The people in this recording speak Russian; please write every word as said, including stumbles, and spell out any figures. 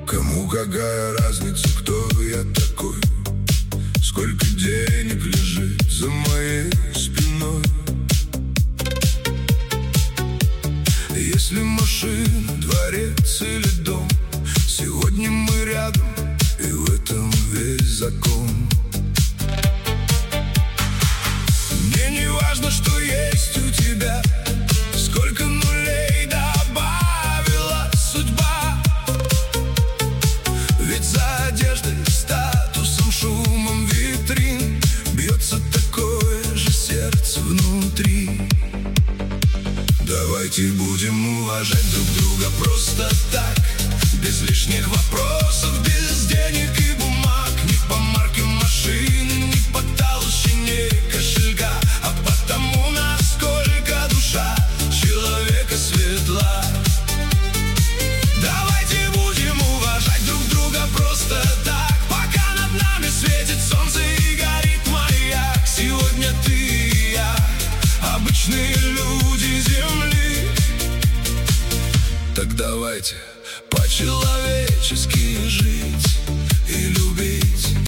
Кому какая разница, кто я такой? Сколько денег лежит за моей спиной? Если машина, дворец или дом, сегодня мы рядом, и в этом весь закон. Мне не важно, что есть у тебя, сколько нулей добавила судьба. Ведь за одеждой, статусом, шумом витрин бьется такое же сердце внутри. Давайте будем уважать друг друга просто так, без лишних вопросов, без денег и бумаг. Не по марке машины, не по толщине кошелька, а потому, насколько душа человека светла. Давайте будем уважать друг друга просто так, пока над нами светит солнце и горит маяк. Сегодня ты и я, обычные люди земли. Так давайте по-человечески жить и любить.